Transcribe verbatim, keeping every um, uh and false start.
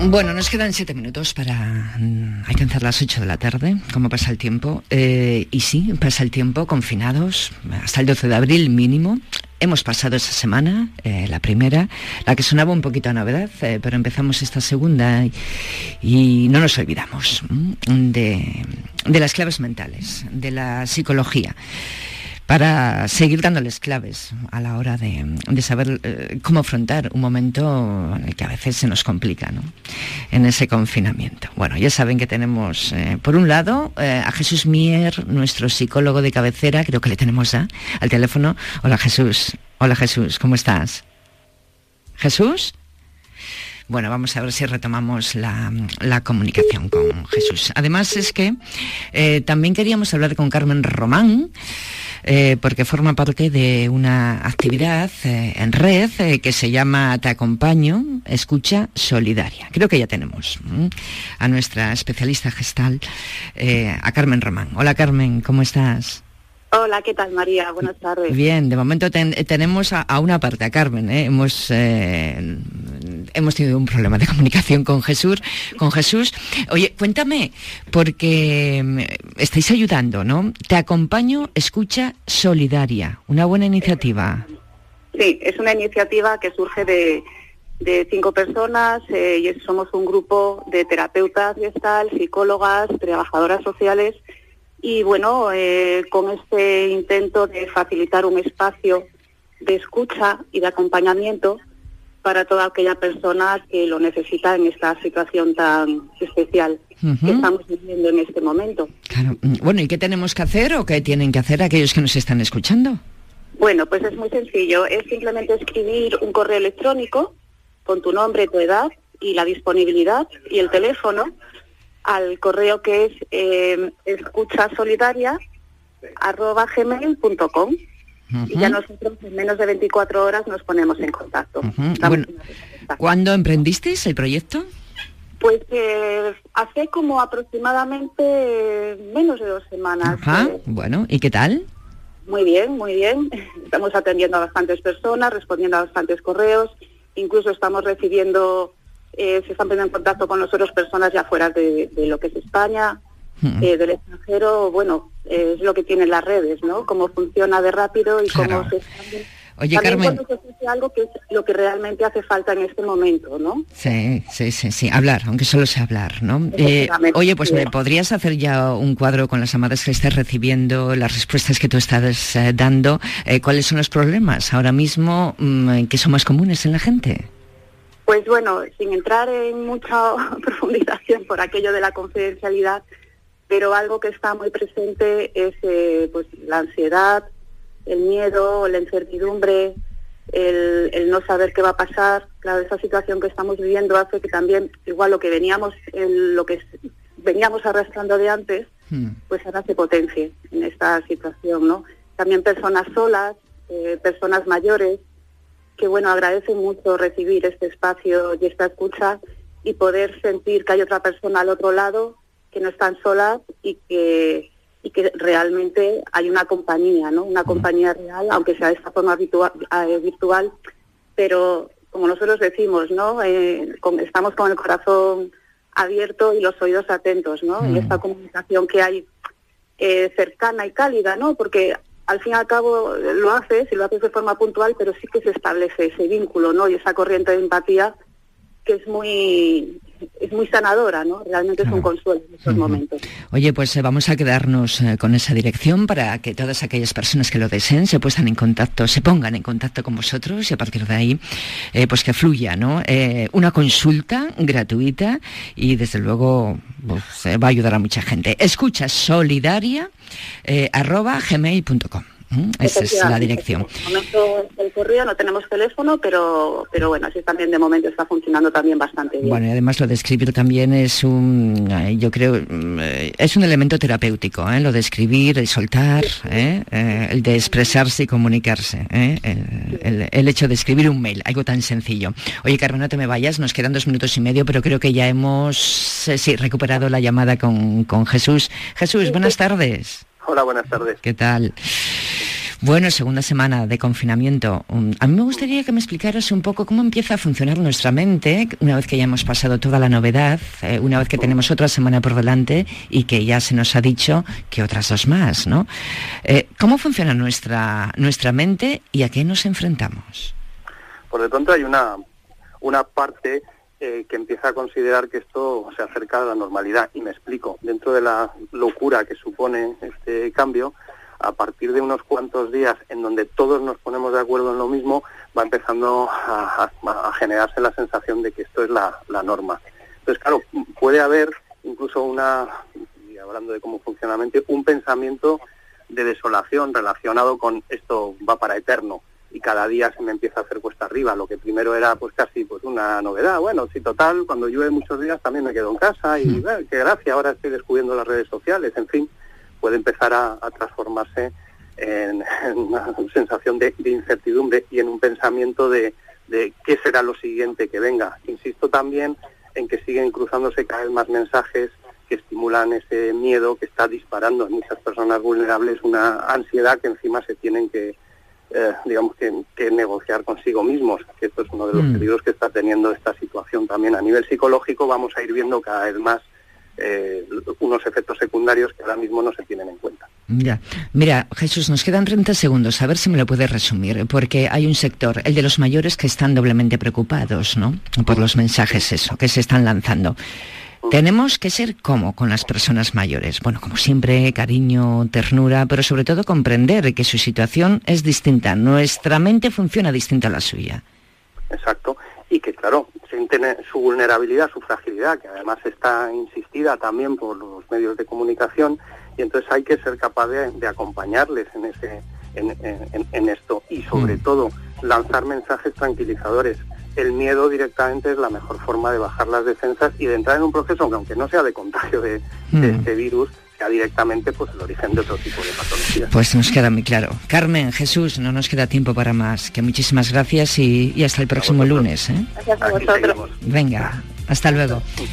Bueno, nos quedan siete minutos para mm, alcanzar las ocho de la tarde. ¿Cómo pasa el tiempo? Eh, y sí, pasa el tiempo, confinados, hasta el doce de abril mínimo. Hemos pasado esa semana, eh, la primera, la que sonaba un poquito a novedad, eh, pero empezamos esta segunda y, y no nos olvidamos mm, de, de las claves mentales, de la psicología, para seguir dándoles claves a la hora de, de saber eh, cómo afrontar un momento en el que a veces se nos complica, ¿no? En ese confinamiento. Bueno, ya saben que tenemos, eh, por un lado, eh, a Jesús Mier, nuestro psicólogo de cabecera, creo que le tenemos ya al teléfono. Hola, Jesús. Hola, Jesús, ¿cómo estás? ¿Jesús? Bueno, vamos a ver si retomamos la, la comunicación con Jesús. Además es que eh, también queríamos hablar con Carmen Román, Eh, porque forma parte de una actividad eh, en red eh, que se llama Te Acompaño, Escucha Solidaria. Creo que ya tenemos ¿m? a nuestra especialista gestal, eh, a Carmen Román. Hola, Carmen, ¿cómo estás? Hola, ¿qué tal, María? Buenas tardes. Bien, de momento ten, tenemos a, a una parte, a Carmen, ¿eh? Hemos eh, hemos tenido un problema de comunicación con Jesús, con Jesús. Oye, cuéntame, porque estáis ayudando, ¿no? Te Acompaño, Escucha Solidaria, una buena iniciativa. Sí, es una iniciativa que surge de, de cinco personas eh, y somos un grupo de terapeutas gestal, psicólogas, trabajadoras sociales. Y bueno, eh, con este intento de facilitar un espacio de escucha y de acompañamiento para toda aquella persona que lo necesita en esta situación tan especial uh-huh. que estamos viviendo en este momento. Claro. Bueno, ¿y qué tenemos que hacer o qué tienen que hacer aquellos que nos están escuchando? Bueno, pues es muy sencillo. Es simplemente escribir un correo electrónico con tu nombre, tu edad y la disponibilidad y el teléfono al correo que es eh, escuchasolidaria arroba gmail punto com uh-huh. y ya nosotros en menos de veinticuatro horas nos ponemos en contacto. Uh-huh. Bueno, ¿cuándo emprendisteis el proyecto? Pues eh, hace como aproximadamente menos de dos semanas. Ajá. Eh, bueno, ¿y qué tal? Muy bien, muy bien. Estamos atendiendo a bastantes personas, respondiendo a bastantes correos, incluso estamos recibiendo... Eh, se están poniendo en contacto con nosotros personas ya fuera de, de lo que es España, uh-huh. eh, del extranjero. Bueno, eh, es lo que tienen las redes, ¿no? Cómo funciona de rápido y claro. cómo se expande. Oye, también Carmen, cuando se hace algo que es lo que realmente hace falta en este momento, ¿no? Sí, sí, sí, sí, hablar, aunque solo sea hablar, ¿no? Eh, oye, pues ¿me podrías hacer ya un cuadro con las llamadas que estás recibiendo, las respuestas que tú estás eh, dando? Eh, ¿Cuáles son los problemas ahora mismo mmm, que son más comunes en la gente? Pues bueno, sin entrar en mucha profundización por aquello de la confidencialidad, pero algo que está muy presente es eh, pues la ansiedad, el miedo, la incertidumbre, el, el no saber qué va a pasar. Claro, esa situación que estamos viviendo hace que también, igual lo que veníamos, el, lo que veníamos arrastrando de antes, hmm. pues ahora se potencie en esta situación, ¿no? También personas solas, eh, personas mayores, que bueno, agradecen mucho recibir este espacio y esta escucha y poder sentir que hay otra persona al otro lado, que no están solas y que y que realmente hay una compañía, ¿no? Una compañía real, aunque sea de esta forma virtual, eh, virtual pero como nosotros decimos, ¿no? Eh, con, estamos con el corazón abierto y los oídos atentos, ¿no? Mm. Y esta comunicación que hay eh, cercana y cálida, ¿no? Porque al fin y al cabo lo haces, y lo haces de forma puntual, pero sí que se establece ese vínculo, ¿no? Y esa corriente de empatía que es muy es muy sanadora, ¿no? Realmente claro. Es un consuelo en estos uh-huh. momentos. Oye, pues eh, vamos a quedarnos eh, con esa dirección para que todas aquellas personas que lo deseen se puedan en contacto, se pongan en contacto con vosotros y a partir de ahí, eh, pues que fluya, ¿no? Eh, una consulta gratuita y desde luego pues, eh, va a ayudar a mucha gente. Escucha solidaria eh, arroba gmail punto com. Esa es la dirección. De momento el correo, no tenemos teléfono, pero pero bueno, así también de momento está funcionando también bastante bien. Bueno, y además lo de escribir también es un, yo creo, es un elemento terapéutico, ¿eh? Lo de escribir, el soltar, ¿eh? Eh, el de expresarse y comunicarse, ¿eh? el, el, el hecho de escribir un mail, algo tan sencillo. Oye, Carmen, no te me vayas, nos quedan dos minutos y medio, pero creo que ya hemos, eh, sí, recuperado la llamada con, con Jesús. Jesús, buenas tardes. Hola, buenas tardes. ¿Qué tal? Bueno, segunda semana de confinamiento. A mí me gustaría que me explicaras un poco cómo empieza a funcionar nuestra mente una vez que ya hemos pasado toda la novedad, eh, una vez que tenemos otra semana por delante y que ya se nos ha dicho que otras dos más, ¿no? Eh, ¿Cómo funciona nuestra, nuestra mente y a qué nos enfrentamos? Por de pronto hay una, una parte eh, que empieza a considerar que esto se acerca a la normalidad. Y me explico. Dentro de la locura que supone este cambio, a partir de unos cuantos días en donde todos nos ponemos de acuerdo en lo mismo, va empezando a, a, a generarse la sensación de que esto es la, la norma. Entonces, claro, puede haber incluso una, y hablando de cómo funciona la mente, un pensamiento de desolación relacionado con esto va para eterno y cada día se me empieza a hacer cuesta arriba. Lo que primero era pues casi pues una novedad. Bueno, sí, total, cuando llueve muchos días también me quedo en casa y mm. eh, qué gracia, ahora estoy descubriendo las redes sociales, en fin. Puede empezar a, a transformarse en, en una sensación de, de incertidumbre y en un pensamiento de, de qué será lo siguiente que venga. Insisto también en que siguen cruzándose cada vez más mensajes que estimulan ese miedo que está disparando en muchas personas vulnerables una ansiedad que encima se tienen que, eh, digamos, que, que negociar consigo mismos, que esto es uno de los mm. peligros que está teniendo esta situación también. A nivel psicológico vamos a ir viendo cada vez más Eh, unos efectos secundarios que ahora mismo no se tienen en cuenta. Ya. Mira, Jesús, nos quedan treinta segundos, a ver si me lo puedes resumir, porque hay un sector, el de los mayores, que están doblemente preocupados, ¿no?, por los mensajes eso, que se están lanzando. Tenemos que ser como con las personas mayores, bueno, como siempre, cariño, ternura, pero sobre todo comprender que su situación es distinta, nuestra mente funciona distinta a la suya. Exacto. Y que, claro, sienten su vulnerabilidad, su fragilidad, que además está insistida también por los medios de comunicación, y entonces hay que ser capaz de, de acompañarles en ese en, en, en esto y, sobre mm. todo, lanzar mensajes tranquilizadores. El miedo directamente es la mejor forma de bajar las defensas y de entrar en un proceso que, aunque no sea de contagio de, mm. de este virus, sea directamente pues el origen de otro tipo de patologías. Pues nos queda muy claro. Carmen, Jesús, no nos queda tiempo para más. Que muchísimas gracias y, y hasta el próximo lunes, ¿eh? Gracias a vosotros. Venga, hasta luego.